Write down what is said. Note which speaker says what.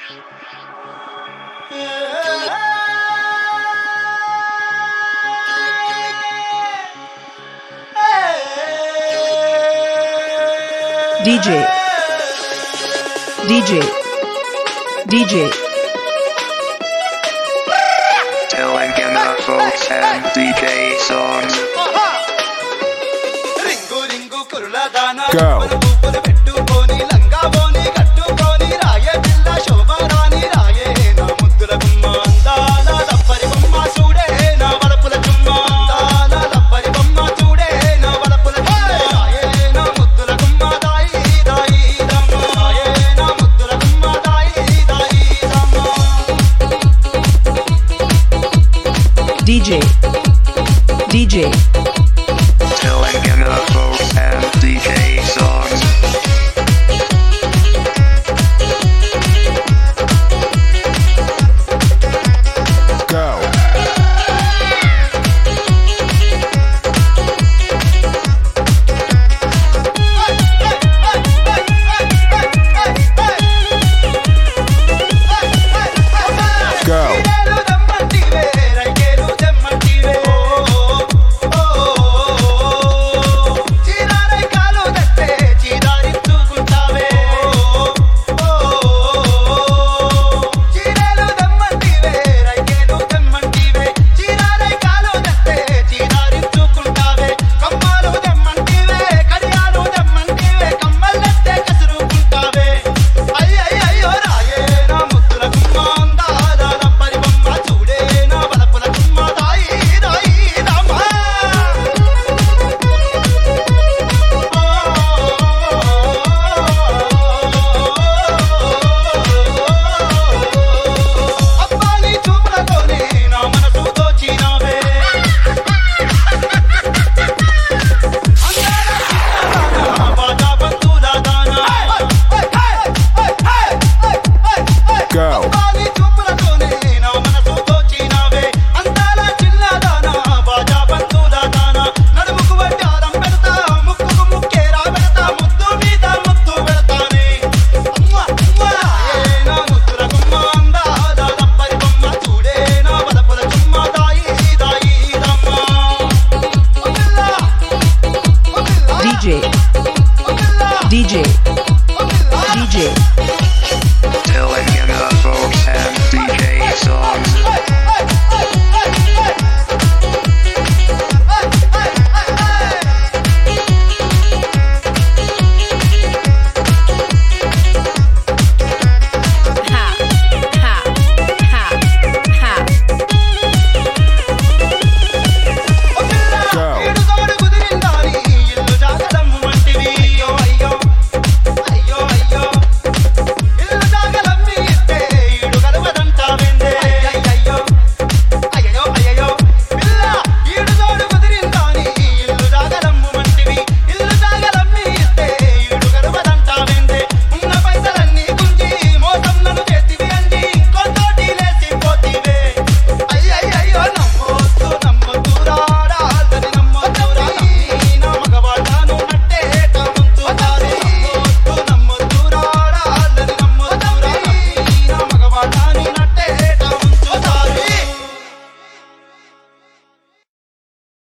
Speaker 1: DJ
Speaker 2: Telangana folks and DJ songs.
Speaker 3: Ring ring కురులదాన
Speaker 4: Go.
Speaker 3: పువ్వులు పెట్టుకొని లంగా బోని కట్టుకొని రాయే పిల్ల శోభారాణి రాయే నా ముద్దుల గుమ్మ అందాల లప్పరి బొమ్మ చూడే నా వలపుల చుమ్మ అందాల లప్పరి బొమ్మ చూడే నా వలపుల చుమ్మ రాయే నా ముద్దుల గుమ్మ దాయి దాయి దమ్మ రాయే నా ముద్దుల గుమ్మ దాయి దాయి దమ్మ
Speaker 1: DJ